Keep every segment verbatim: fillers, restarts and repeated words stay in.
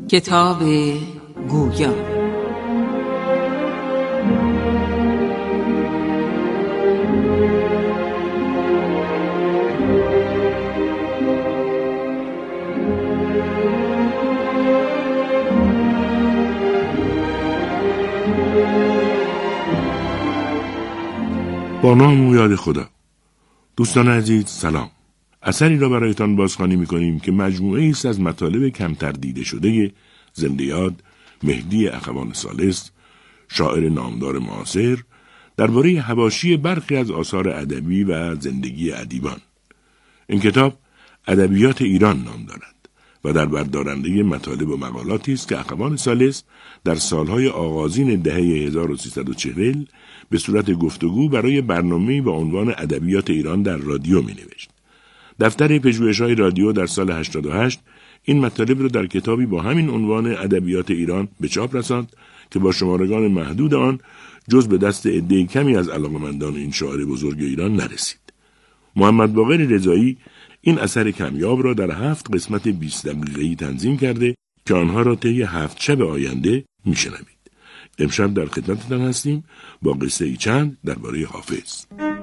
کتاب گویا. با نام و یاد خدا. دوستان عزیز سلام. اثری را برایتان بازخوانی می‌کنیم که مجموعه است از مطالب کمتر دیده شده زنده یاد مهدی اخوان ثالث، شاعر نامدار معاصر، درباره حواشی برخی از آثار ادبی و زندگی ادیبان. این کتاب ادبیات ایران نام دارد و در بردارنده مطالب و مقالاتی است که اخوان ثالث در سالهای آغازین دهه هزار و سیصد و چهل به صورت گفتگو برای برنامه‌ای با عنوان ادبیات ایران در رادیو می‌نوشت. دفتر پژوهش‌های رادیو در سال هشتاد و هشت این مطالب را در کتابی با همین عنوان ادبیات ایران به چاپ رساند که با شمارگان محدود آن جز به دست عده کمی از علاقه‌مندان این شاعر بزرگ ایران نرسید. محمد باقر رضایی این اثر کمیاب را در هفت قسمت بیست دقیقه‌ای تنظیم کرده که آنها را طی هفت شب آینده میشنوید. امشب در خدمتتان هستیم با قصه ای چند درباره حافظ.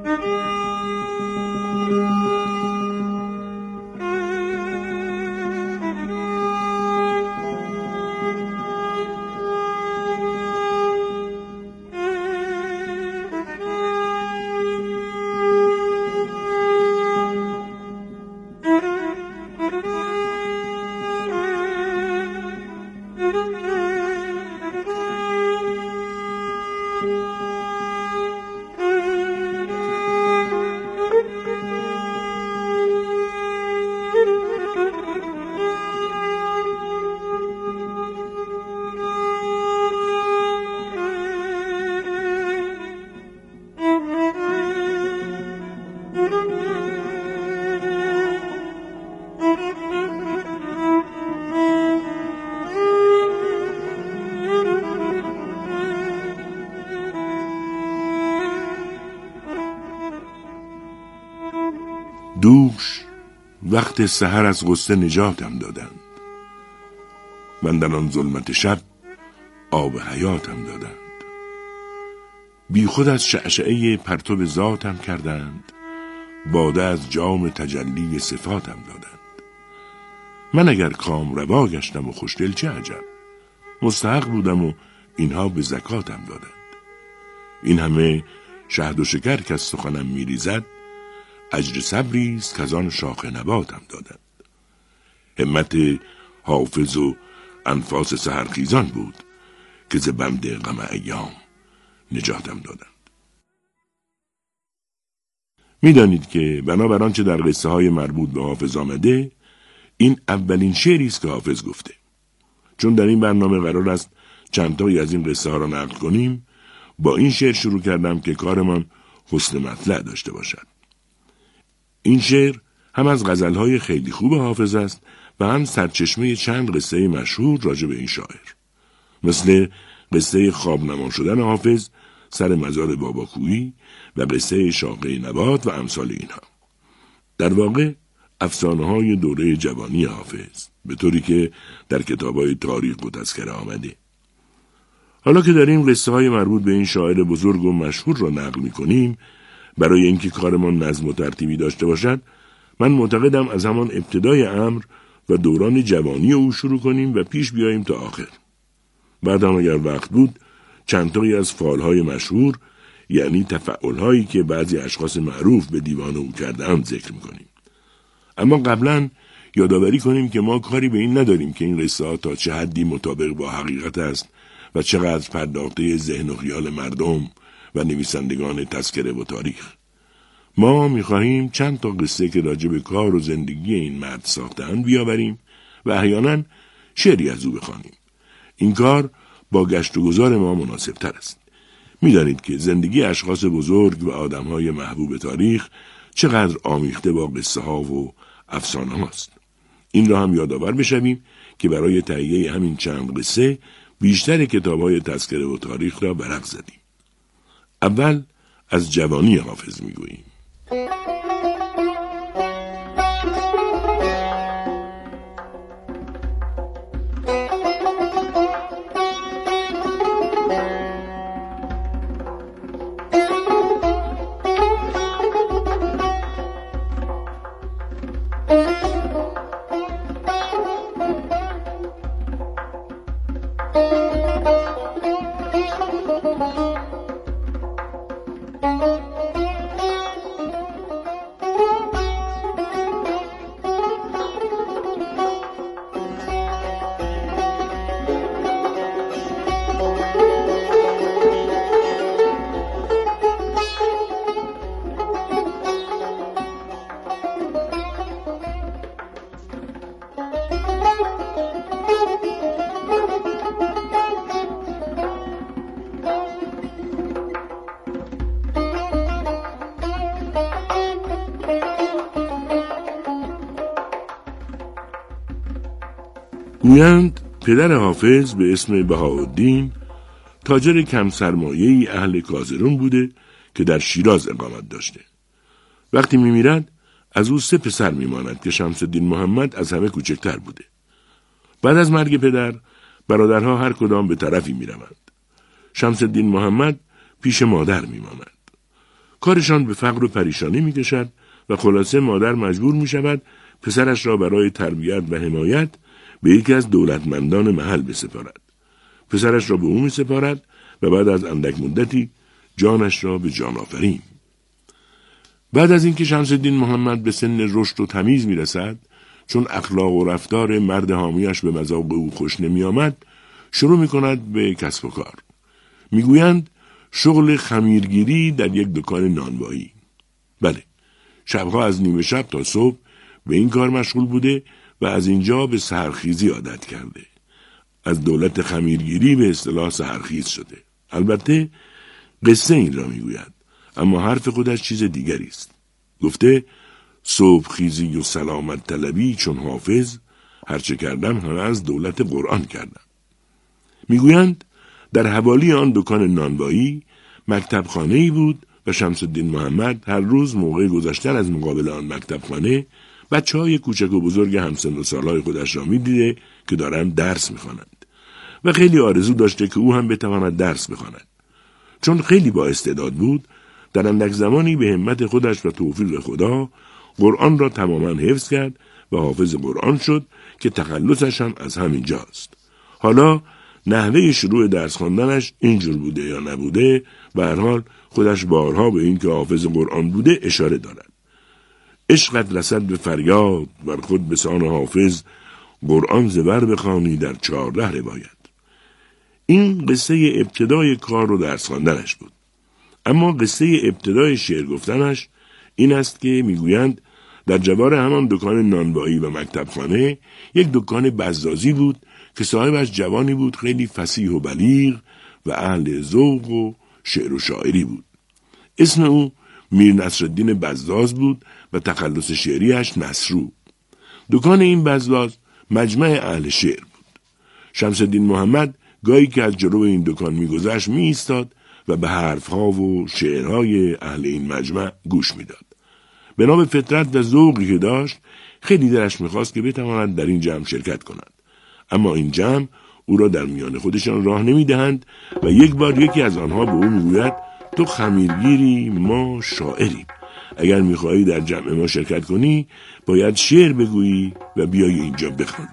دوش وقت سحر از غصه نجاتم دادند، من در آن ظلمت شب آب حیاتم دادند. بی خود از شعشعه پرتو ذاتم کردند، باده از جام تجلی صفاتم دادند. من اگر کام روا گشتم و خوشدل چه عجب، مستحق بودم و اینها به زکاتم دادند. این همه شهد و شکر که از سخنم میریزد، اجر صبری است که از آن شاخ نباتم دادند. همت حافظ و انفاس سحرخیزان بود که ز بند غم ایام نجاتم دادند. میدانید که بنابر آنچه در قصه های مربوط به حافظ آمده، این اولین شعری است که حافظ گفته. چون در این برنامه قرار است چندتایی از این قصه ها را نقل کنیم، با این شعر شروع کردم که کارمان حسن مطلع داشته باشد. این شعر هم از غزلهای خیلی خوب حافظ است و هم سرچشمه چند قصه مشهور راجع به این شاعر، مثل قصه خواب نما شدن حافظ، سر مزار باباکویی و قصه شاقه نبات و امثال اینها. در واقع افسانه‌های دوره جوانی حافظ، به طوری که در کتاب‌های تاریخ و تذکره آمده. حالا که در این قصه‌های مربوط به این شاعر بزرگ و مشهور را نقل می‌کنیم، برای اینکه کارمان نظم و ترتیبی داشته باشد، من معتقدم از همان ابتدای امر و دوران جوانی او شروع کنیم و پیش بیاییم تا آخر. بعد هم اگر وقت بود چندتایی از فعالهای مشهور، یعنی تفعلهایی که بعضی اشخاص معروف به دیوان او کرده‌اند ذکر می‌کنیم. اما قبلا یادآوری کنیم که ما کاری به این نداریم که این قصه ها تا چه حدی مطابق با حقیقت است و چقدر پرداخته ذهن و خیال مردم و نویسندگان تذکره و تاریخ. ما می‌خواهیم چند تا قصه که راجع به کار و زندگی این مرد ساخته‌اند بیاوریم و احیانا شعری از او بخوانیم. این کار با گشت و گذار ما مناسب تر است. می‌دانید که زندگی اشخاص بزرگ و آدم‌های محبوب تاریخ چقدر آمیخته با قصه ها و افسانه هاست. این را هم یادآور بشویم که برای تهیه همین چند قصه بیشتر کتاب‌های تذکره و تاریخ را ورق زدیم. اول از جوانی حافظ می‌گوییم. گویند پدر حافظ به اسم بهاءالدین تاجر کم سرمایه‌ای اهل کازرون بوده که در شیراز اقامت داشته. وقتی میمیرد از او سه پسر میماند که شمس الدین محمد از همه کوچکتر بوده. بعد از مرگ پدر برادرها هر کدام به طرفی میروند. شمس الدین محمد پیش مادر میماند. کارشان به فقر و پریشانی میکشد و خلاصه مادر مجبور میشود پسرش را برای تربیت و حمایت به یکی از دولتمندان محل بسپارد. پسرش را به او میسپارد و بعد از اندک مدتی جانش را به جان آفرین. بعد از اینکه شمس الدین محمد به سن رشد و تمیز میرسد، چون اخلاق و رفتار مرد حامیش به مذاق او خوش نمی آمد، شروع می کند به کسب و کار. میگویند شغل خمیرگیری در یک دکان نانوایی. بله، شبها از نیمه شب تا صبح به این کار مشغول بوده و از اینجا به سحرخیزی عادت کرده. از دولت خمیرگیری به اصطلاح سحرخیز شده. البته قصه این را میگوید، اما حرف خودش چیز دیگری است. گفته صبح خیزی و سلامت طلبی چون حافظ، هرچه کردم همه از دولت قرآن کردم. میگویند در حوالی آن دکان نانوایی مکتبخانه‌ای بود و شمس الدین محمد هر روز موقع گذشتن از مقابل آن مکتبخانه بچه‌های کوچک و بزرگ همسن و سالهای خودش را می‌دیده که دارند درس می‌خوانند و خیلی آرزو داشته که او هم بتواند درس بخواند. چون خیلی با استعداد بود، در اندک زمانی به همت خودش و توفیق خدا قرآن را تماما حفظ کرد و حافظ قرآن شد که تخلصش هم از همین جاست. حالا نحوه شروع درس خواندنش اینجور بوده یا نبوده، به هر حال خودش بارها به این که حافظ قرآن بوده اشاره دارد. عشقت رسد به فریاد بر خود بسان حافظ، قرآن زبر بخوانی در چهارده روایت. این قصه ابتدای کار و درس خواندنش بود. اما قصه ابتدای شعر گفتنش این است که میگویند در جوار همان دکان نانوایی و مکتبخانه یک دکان بزازی بود که صاحبش جوانی بود خیلی فصیح و بلیغ و اهل ذوق و شعر و شاعری بود. اسم او میر نصرالدین بزاز بود و تخلص شعریش نصرو. دکان این بزاز مجمع اهل شعر بود. شمس الدین محمد گاهی که از جلو این دکان میگذشت می ایستاد و به حرفها و شعرهای اهل این مجمع گوش میداد. بنا به فطرت و ذوقی که داشت خیلی دلش میخواست که بتواند در این جمع شرکت کند، اما این جمع او را در میان خودشان راه نمیدهند و یک بار یکی از آنها به او میگوید تو خمیرگیری، ما شاعریم. اگر میخواهی در جمع ما شرکت کنی باید شعر بگویی و بیایی اینجا بخوانی.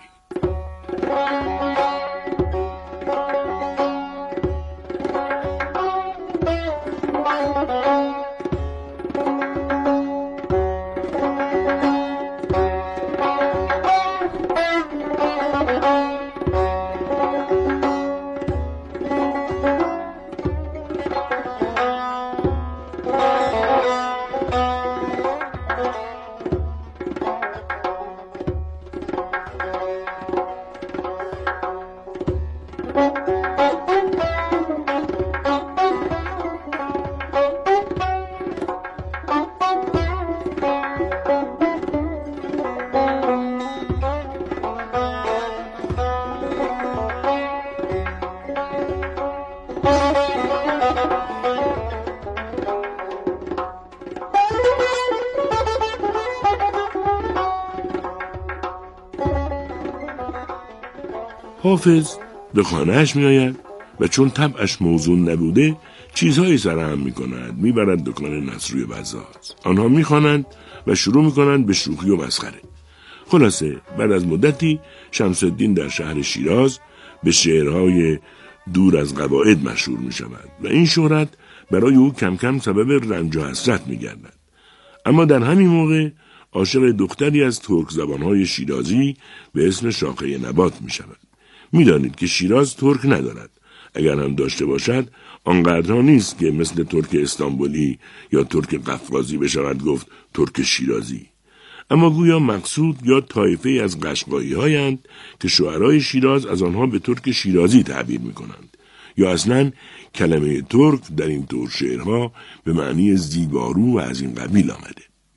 حافظ به خانهش می آید و چون طبعش موزون نبوده چیزهایی سرهم می کند. می برد دکان نصروی بزاز. آنها می خوانند و شروع می کنند به شوخی و مسخره. خلاصه بعد از مدتی شمس الدین در شهر شیراز به شعرهای دور از قواعد مشهور می شود و این شهرت برای او کم کم سبب رنج و حسرت می‌گردد. اما در همین موقع عاشق دختری از ترک زبانهای شیرازی به اسم شاقه نبات می‌شود. می‌دانید که شیراز ترک ندارد. اگر هم داشته باشد آنقدرها نیست که مثل ترک استانبولی یا ترک قفقازی بشود گفت ترک شیرازی. اما گویا مقصود یا طایفه از قشقایی هایند که شعرای شیراز از آنها به ترک شیرازی تعبیر می‌کنند، یا اصلاً کلمه ترک در این طور شعرها به معنی زیبارو و از این قبیل آمده.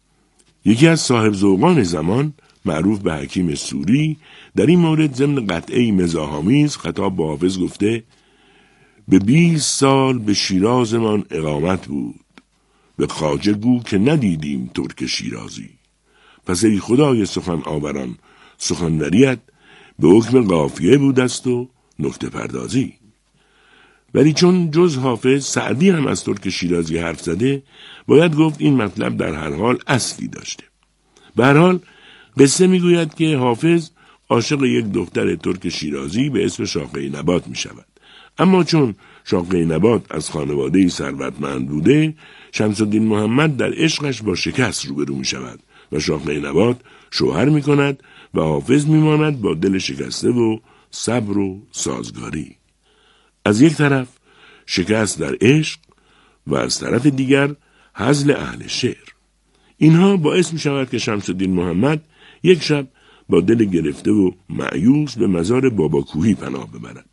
یکی از صاحب ذوقان زمان معروف به حکیم سوری در این مورد ضمن قطعه مزاح‌آمیز خطاب به حافظ گفته: به بیست سال به شیرازمان اقامت بود، به خواجه گو که ندیدیم ترک شیرازی. پس ای خدای سخن آوران سخنوریت به حکم قافیه بود است و نکته پردازی. ولی چون جز حافظ سعدی هم از ترک شیرازی حرف زده، باید گفت این مطلب در هر حال اصلی داشته. به هر حال قصه میگوید که حافظ عاشق یک دختر ترک شیرازی به اسم شاقه نبات می شود. اما چون شاقه نبات از خانواده ثروتمند بوده، شمس الدین محمد در عشقش با شکست روبرو می شود و شاقه نبات شوهر می کند و حافظ می ماند با دل شکسته و صبر و سازگاری. از یک طرف شکست در عشق و از طرف دیگر هزل اهل شعر. اینها باعث می شود که شمس الدین محمد یک شب با دل گرفته و مایوس به مزار بابا کوهی پناه ببرد.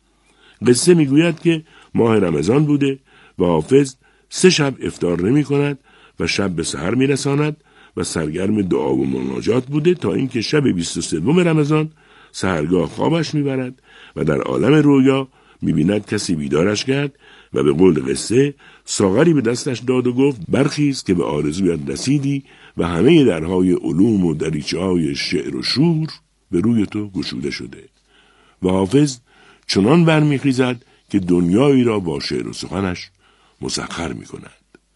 قصه می گوید که ماه رمضان بوده و حافظ سه شب افطار نمی کند و شب به سحر می رساند و سرگرم دعا و مناجات بوده تا اینکه شب بیست و سوم رمضان سحرگاه خوابش می برد و در عالم رویا می بیند کسی بیدارش کرد و به قول قصه ساغری به دستش داد و گفت برخیز که به آرزویت رسیدی و همه درهای علوم و دریچه‌های شعر و شور به روی تو گشوده شده. و حافظ چنان برمیخیزد که دنیایی را با شعر و سخنش مسخر می کند.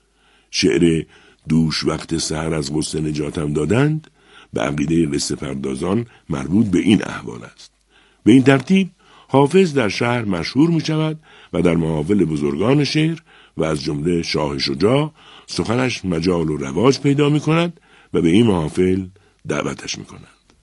شعر دوش وقت سحر از غصه نجاتم دادند به عقیده قصه پردازان مربوط به این احوال است. به این ترتیب حافظ در شهر مشهور می شود و در محافل بزرگان شعر و از جمله شاه شجاع سخنش مجال و رواج پیدا می کند و به این محافل دعوتش می کند.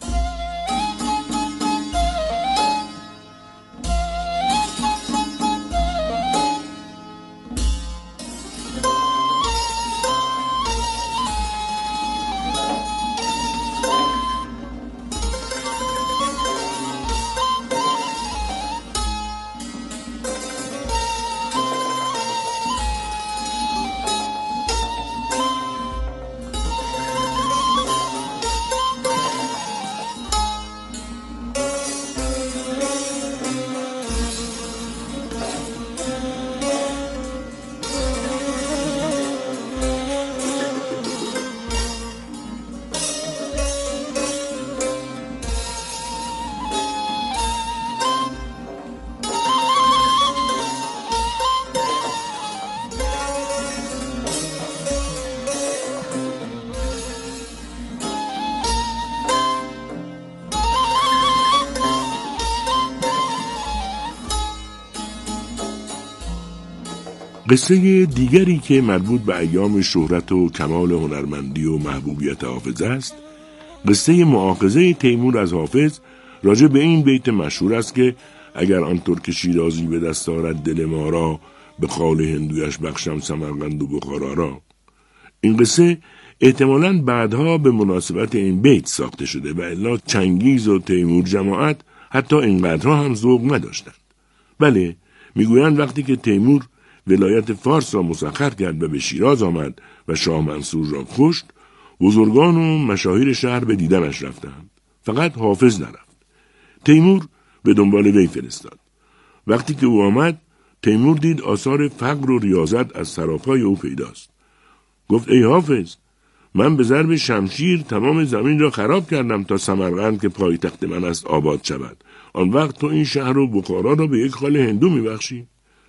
قصه دیگری که مربوط به ایام شهرت و کمال هنرمندی و محبوبیت حافظ است، قصه مؤاخذه تیمور از حافظ راجع به این بیت مشهور است که اگر آن ترک شیرازی به دست آرد دل ما را، به خال هندویش بخشم سمرقند و بخارا را. این قصه احتمالاً بعدها به مناسبت این بیت ساخته شده و الا چنگیز و تیمور جماعت حتی اینقدرها هم ذوق نداشتند. بله، میگویند وقتی که تیمور ولایت فارس را مسخر کرد و به شیراز آمد و شاه منصور را کشت، بزرگان و مشاهیر شهر به دیدنش رفتند. فقط حافظ نرفت. تیمور به دنبال وی فرستاد. وقتی که او آمد، تیمور دید آثار فقر و ریاضت از سراپای او پیداست. گفت ای حافظ، من به ضرب شمشیر تمام زمین را خراب کردم تا سمرقند که پایتخت من است آباد شود. آن وقت تو این شهر و بخارا را به یک خال هندو میبخشی؟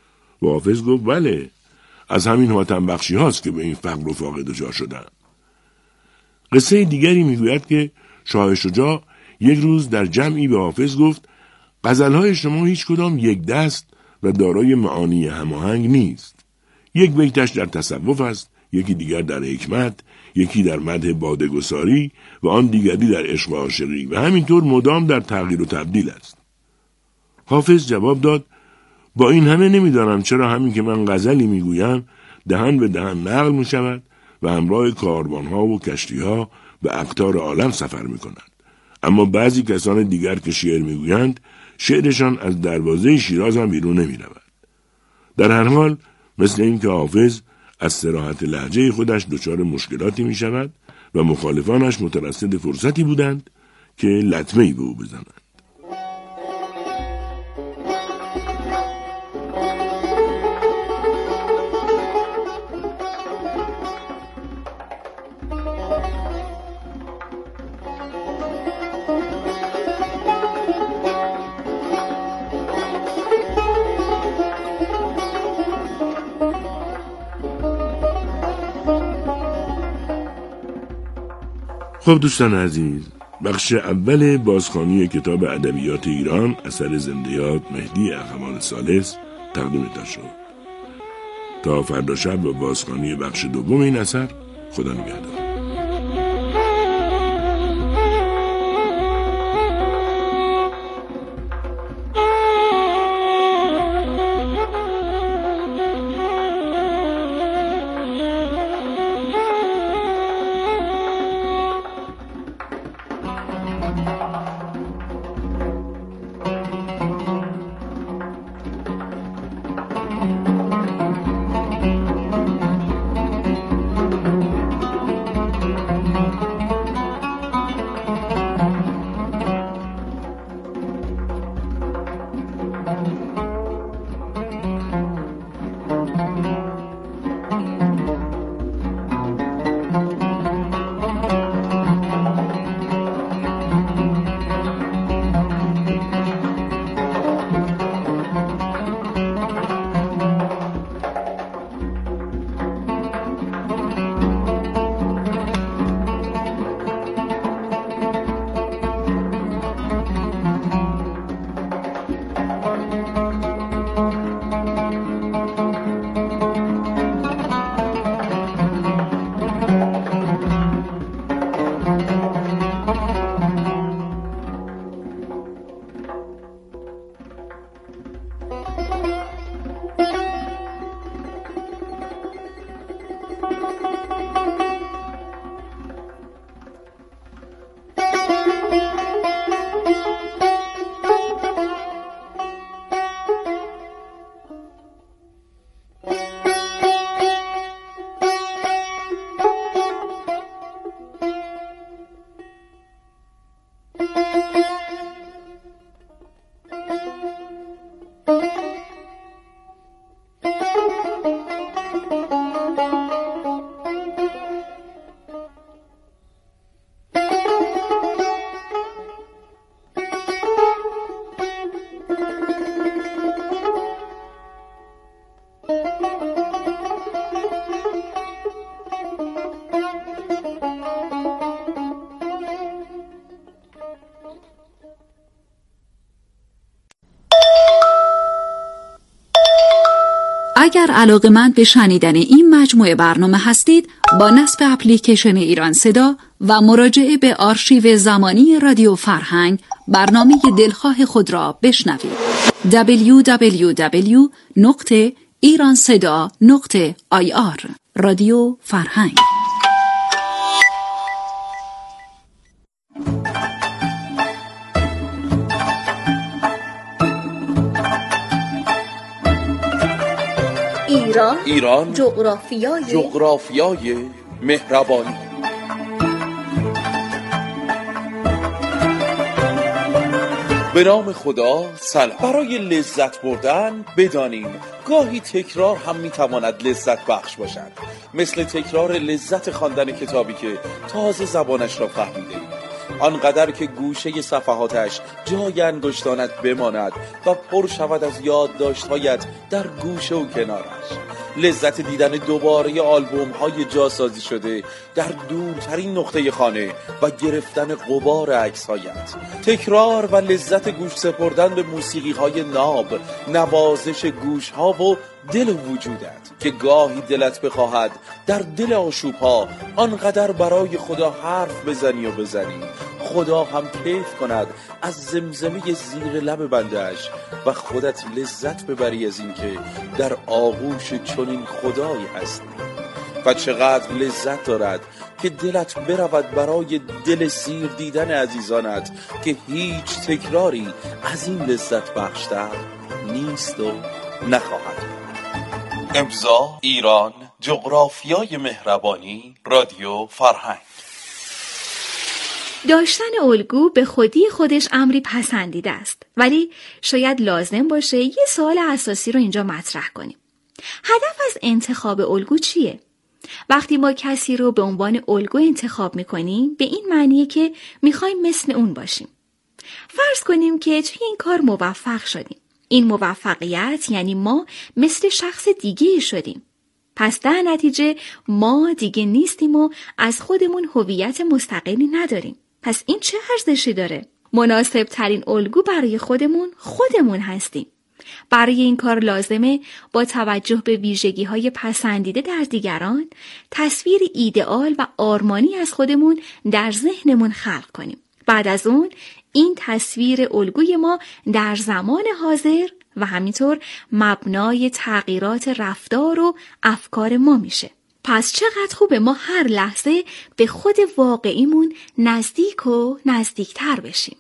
و حافظ گفت بله، از همین حاتم بخشی هاست که به این فقر و فاقه دچار شدن. قصه دیگری میگوید که شاه شجاع یک روز در جمعی به حافظ گفت غزلهای شما هیچ کدام یک دست و دارای معانی هماهنگ نیست. یک بیتش در تصوف است، یکی دیگر در حکمت، یکی در مدح باده‌گساری و آن دیگری در عشق و عاشقی و همینطور مدام در تغییر و تبدیل است. حافظ جواب داد: با این همه نمیدانم چرا همین که من غزلی میگویم دهن به دهن نقل می شود و همراه کاروانها و کشتیها به اقطار عالم سفر می کنند. اما بعضی کسان دیگر که شعر میگویند شعرشان از دروازه شیراز هم بیرون نمی رود. در هر حال مثل این که حافظ از صراحت لهجه خودش دچار مشکلاتی می شود و مخالفانش مترصد فرصتی بودند که لطمه‌ای به او بزنند. خب دوستان عزیز، بخش اول بازخوانی کتاب ادبیات ایران اثر زنده یاد مهدی اخوان ثالث تقدیمتان شد. تا فردا شب با بازخوانی بخش دوم این اثر، خدا نگهدار. اگر علاقه‌مند به شنیدن این مجموعه برنامه هستید، با نصب اپلیکیشن ایران صدا و مراجعه به آرشیو زمانی رادیو فرهنگ برنامه دلخواه خود را بشنوید. دبلیو دبلیو دبلیو نقطه ایران صدا نقطه آی آر رادیو فرهنگ. ایران, ایران جغرافیای جغرافیای مهربانی. به نام خدا. سلام. برای لذت بردن بدانیم گاهی تکرار هم میتواند لذت بخش باشد، مثل تکرار لذت خواندن کتابی که تازه زبانش را فهمیده ایم، آنقدر که گوشه صفحاتش جای انگشتانت بماند و پر شود از یادداشت‌هایت در گوشه و کنارش. لذت دیدن دوباره آلبوم های جاسازی شده در دورترین نقطه خانه و گرفتن غبار عکس هایت. تکرار و لذت گوش سپردن به موسیقی های ناب، نوازش گوش ها و دل و وجودت که گاهی دلت بخواهد در دل آشوب‌ها آنقدر برای خدا حرف بزنی و بزنی خدا هم کیف کند از زمزمه زیر لب بندش و خودت لذت ببری از این که در آغوش چنین خدایی هستی. و چقدر لذت دارد که دلت برود برای دل سیر دیدن عزیزانت که هیچ تکراری از این لذت بخشتر نیست و نخواهد. امضا ایران، جغرافیای مهربانی، رادیو فرهنگ. داشتن الگو به خودی خودش امری پسندیده است، ولی شاید لازم باشه یه سوال اساسی رو اینجا مطرح کنیم. هدف از انتخاب الگو چیه؟ وقتی ما کسی رو به عنوان الگو انتخاب میکنیم به این معنیه که میخوایم مثل اون باشیم. فرض کنیم که توی این کار موفق شدیم. این موفقیت یعنی ما مثل شخص دیگه شدیم. پس در نتیجه ما دیگه نیستیم و از خودمون هویت مستقلی نداریم. پس این چه ارزشی داره؟ مناسب ترین الگو برای خودمون خودمون هستیم. برای این کار لازمه با توجه به ویژگی‌های پسندیده در دیگران تصویر ایدئال و آرمانی از خودمون در ذهنمون خلق کنیم. بعد از اون این تصویر الگوی ما در زمان حاضر و همینطور مبنای تغییرات رفتار و افکار ما میشه. پس چقدر خوبه ما هر لحظه به خود واقعیمون نزدیک و نزدیکتر بشیم.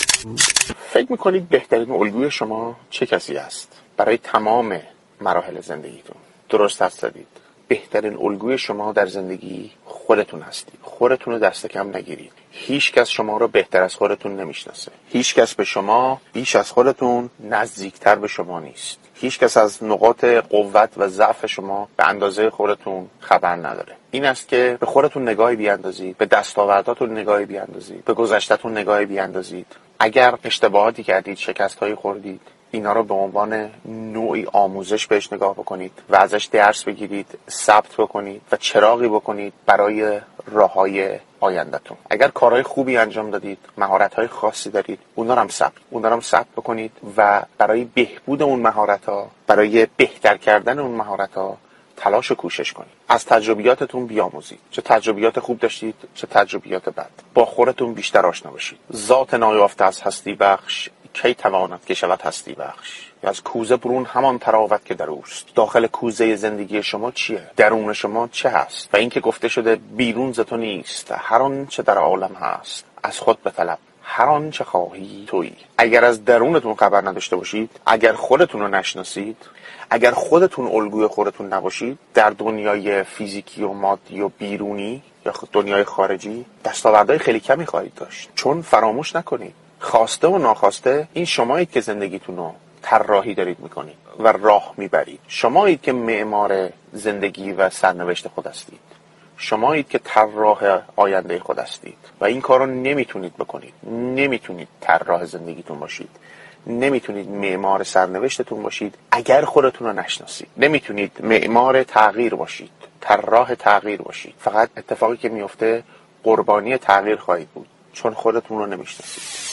فکر میکنید بهترین الگوی شما چه کسی است؟ برای تمام مراحل زندگیتون درست هستید. بهترین الگوی شما در زندگی خودتون هستید. خودتون رو دست کم نگیرید. هیچ کس شما رو بهتر از خودتون نمیشناسه. هیچ کس به شما بیش از خودتون نزدیکتر به شما نیست. هیچ کس از نقاط قوت و ضعف شما به اندازه خودتون خبر نداره. این است که به خودتون نگاهی بیاندازید، به دستاورداتون نگاهی بیاندازید، به گذشته‌تون نگاهی بیاندازید. اگر اشتباهاتی کردید، شکست‌هایی خوردید، اینا رو به عنوان نوعی آموزش بهش نگاه بکنید و ازش درس بگیرید، ثبت بکنید و چراغی بکنید برای راه‌های آینده‌تون. اگر کارهای خوبی انجام دادید، مهارت‌های خاصی دارید، اونا رو هم ثبت، اونا رو هم ثبت بکنید و برای بهبود اون مهارت‌ها، برای بهتر کردن اون مهارت‌ها تلاش و کوشش کنید. از تجربیاتتون بیاموزید. چه تجربیات خوب داشتید، چه تجربیات بد. با خودتون بیشتر آشنا بشید. ذات نایافته از هستی بخش کی تواند که شود هستی بخش. از کوزه برون همان تراوت که در اوست. داخل کوزه زندگی شما چیه؟ درون شما چه هست؟ و اینکه گفته شده بیرون ز تو نیست، هر آن چه در عالم هست از خود بطلب، هر آن چه خواهی تویی. اگر از درونتون خبر نداشته باشید، اگر خودتون رو نشناسید، اگر خودتون الگوی خودتون نباشید، در دنیای فیزیکی و مادی و بیرونی یا دنیای خارجی دستاوردهای خیلی کمی خواهید داشت. چون فراموش نکنید خواسته و ناخواسته این شمایید که زندگیتون رو طراحی دارید میکنید و راه میبرید. شمایید که معمار زندگی و سرنوشت خود هستید. شمایید که طراح آینده خود هستید و این کار رو نمیتونید بکنید. نمیتونید طراح زندگیتون باشید. نمیتونید معمار سرنوشتتون باشید اگر خودتون رو نشناسید. نمیتونید معمار تغییر باشید، طراح تغییر باشید. فقط اتفاقی که میفته قربانی تغییر خواهید بود چون خودتون رو نمیشناسید.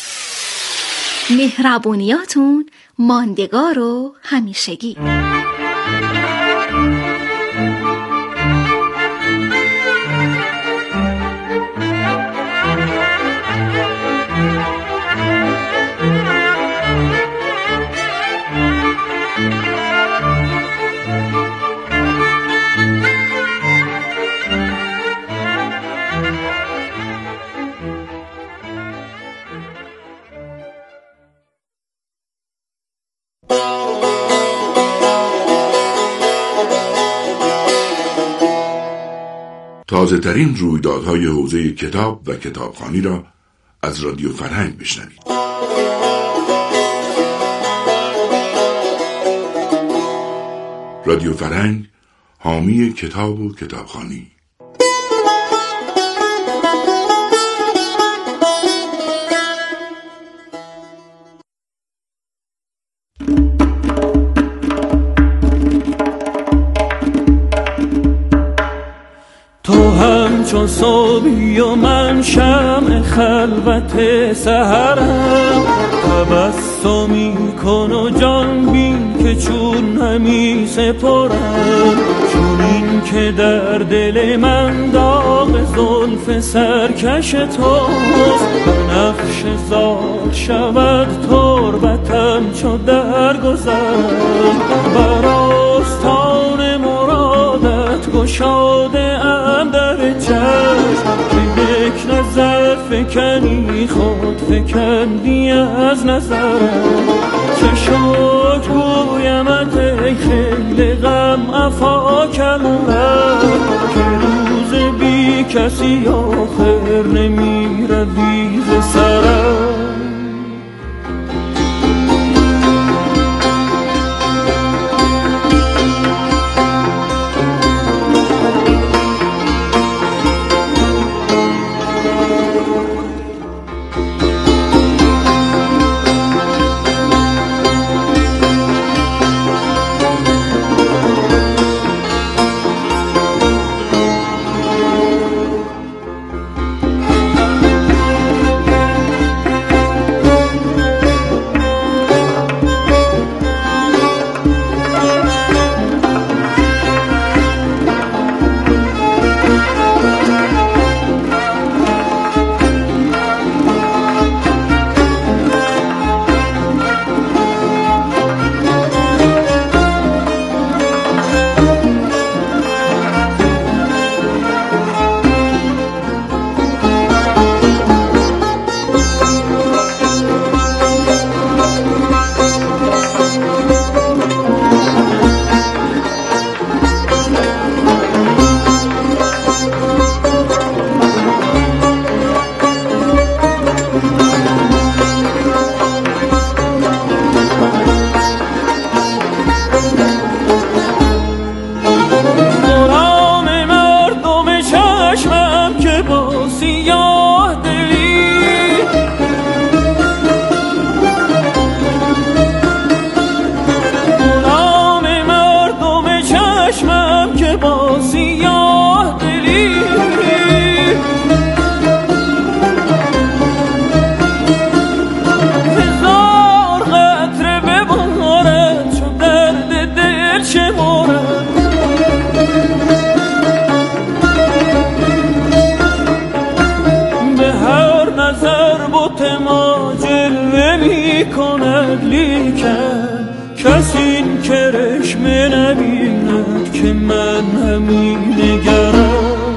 مهربونیاتون ماندگار و همیشگی. تازه ترین رویدادهای حوزه کتاب و کتابخوانی را از رادیو فرهنگ بشنوید. رادیو فرهنگ، حامی کتاب و کتابخوانی. چون صبحی و من شمع خلوت سحرم، تبسم تو میکن و جان بین که چون همی سپرم، چون این که در دل من داغ زلف سرکش توست، بنفش زار شود تربتم چو در گذر، بر آستان مرادت گشاده ام در چشم، که یک نظر فکنی خود فکندی از نظرم، چه شد گویمت ای خیل غم عفا کردم، که روز بی کسی آخر نمی روی ز سرم. کسی این کرشمه نبیند که من همین نگرم،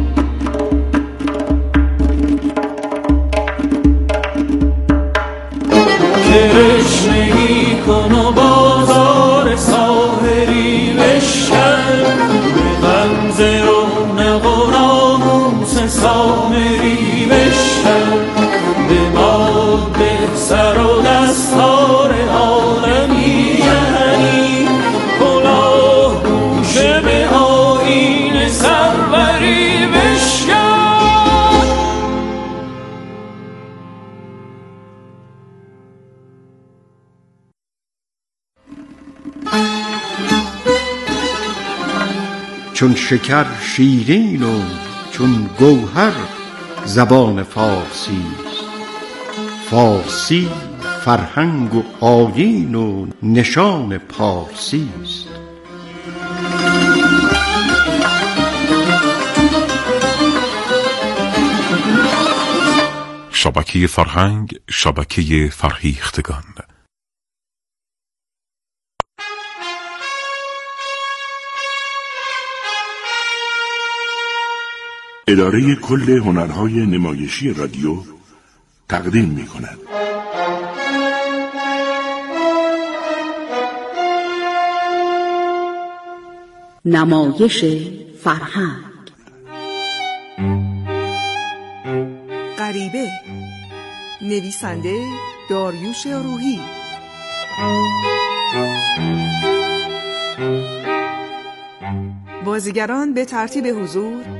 کرشمه‌ای کن و بازار ساحری بشکن، به غمزه رونق و ناموس سامری بشکن، به ما به سر و دستار عالمی یعنی کلاه گوشه به آیین سروری بشکن. چون شکر شیرین و چون گوهر زبان فارسی است، فارسی فرهنگ و آیین و نشان پارسی است. شبکه فرهنگ، شبکه فرهیختگان. اداره کل هنرهای نمایشی رادیو تقدیم می کند. نمایش فرهنگ. غریبه، نویسنده داریوش روحی، بازیگران به ترتیب حضور: